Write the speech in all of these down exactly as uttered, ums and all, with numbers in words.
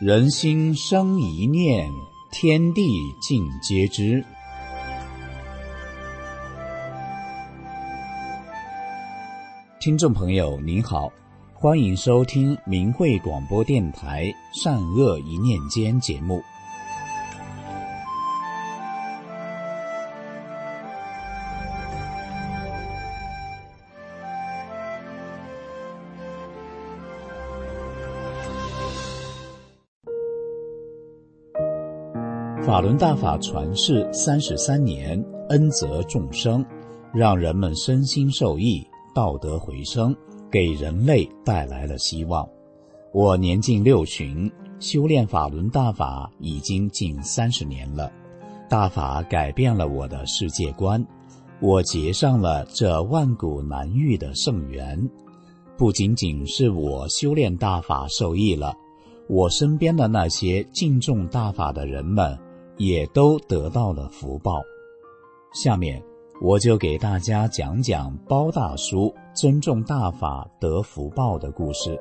人心生一念，天地尽皆知。听众朋友您好，欢迎收听明慧广播电台善恶一念间节目。法轮大法传世三十三年，恩泽众生，让人们身心受益，道德回升，给人类带来了希望。我年近六旬，修炼法轮大法已经近三十年了。大法改变了我的世界观，我结上了这万古难遇的圣缘。不仅仅是我修炼大法受益了，我身边的那些敬重大法的人们也都得到了福报。下面我就给大家讲讲包大叔尊重大法得福报的故事。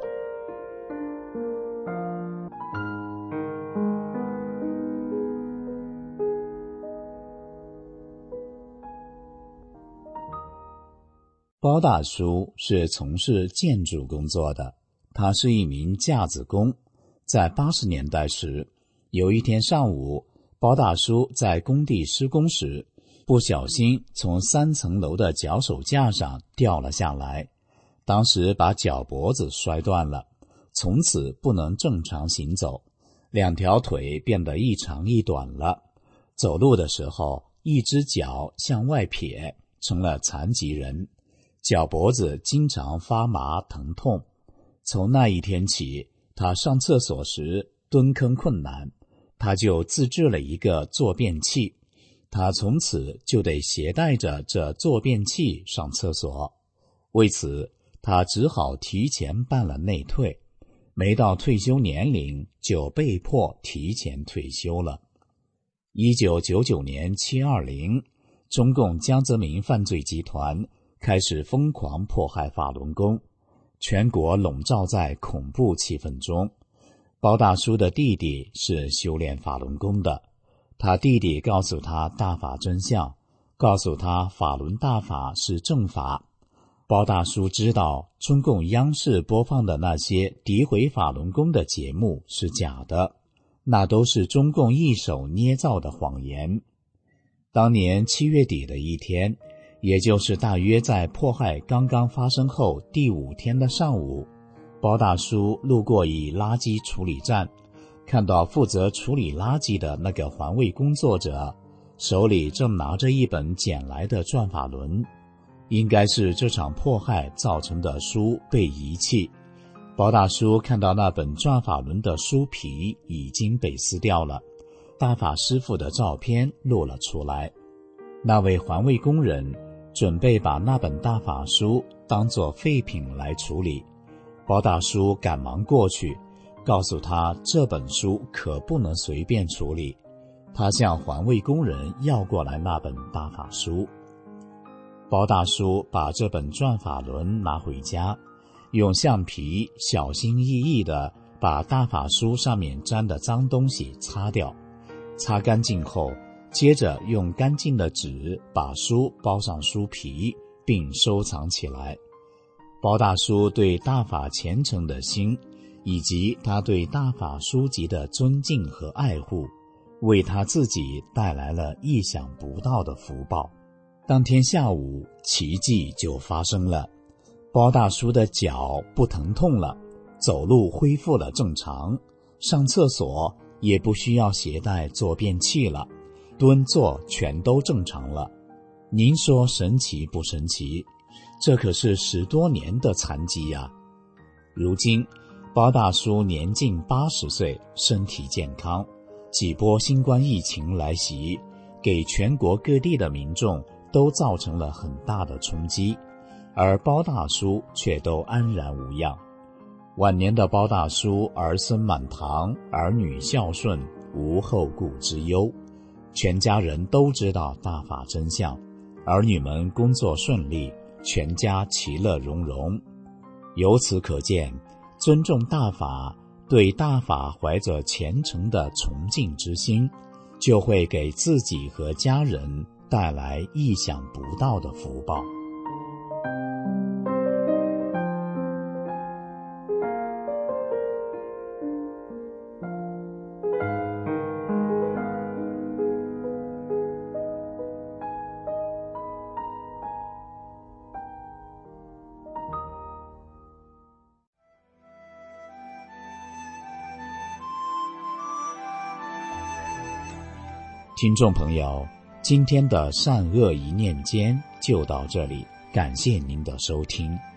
包大叔是从事建筑工作的，他是一名架子工。在八十年代时，有一天上午，包大叔在工地施工时，不小心从三层楼的脚手架上掉了下来，当时把脚脖子摔断了，从此不能正常行走，两条腿变得一长一短了，走路的时候一只脚向外撇，成了残疾人，脚脖子经常发麻疼痛。从那一天起，他上厕所时蹲坑困难，他就自制了一个坐便器，他从此就得携带着这坐便器上厕所。为此，他只好提前办了内退，没到退休年龄就被迫提前退休了。一九九九年七二零，中共江泽民犯罪集团开始疯狂迫害法轮功，全国笼罩在恐怖气氛中。包大叔的弟弟是修炼法轮功的，他弟弟告诉他大法真相，告诉他法轮大法是正法。包大叔知道中共央视播放的那些诋毁法轮功的节目是假的，那都是中共一手捏造的谎言。当年七月底的一天，也就是大约在迫害刚刚发生后第五天的上午，包大叔路过一垃圾处理站，看到负责处理垃圾的那个环卫工作者手里正拿着一本捡来的转法轮，应该是这场迫害造成的书被遗弃。包大叔看到那本转法轮的书皮已经被撕掉了，大法师父的照片露了出来。那位环卫工人准备把那本大法书当作废品来处理，包大叔赶忙过去，告诉他这本书可不能随便处理。他向环卫工人要过来那本大法书。包大叔把这本转法轮拿回家，用橡皮小心翼翼地把大法书上面沾的脏东西擦掉，擦干净后，接着用干净的纸把书包上书皮，并收藏起来。包大叔对大法虔诚的心，以及他对大法书籍的尊敬和爱护，为他自己带来了意想不到的福报。当天下午，奇迹就发生了，包大叔的脚不疼痛了，走路恢复了正常，上厕所也不需要携带坐便器了，蹲坐全都正常了。您说神奇不神奇？这可是十多年的残疾呀！如今包大叔年近八十岁，身体健康。几波新冠疫情来袭，给全国各地的民众都造成了很大的冲击，而包大叔却都安然无恙。晚年的包大叔儿孙满堂，儿女孝顺，无后顾之忧。全家人都知道大法真相，儿女们工作顺利，全家其乐融融。由此可见，尊重大法对大法怀着虔诚的崇敬之心，就会给自己和家人带来意想不到的福报。听众朋友，今天的善恶一念间就到这里，感谢您的收听。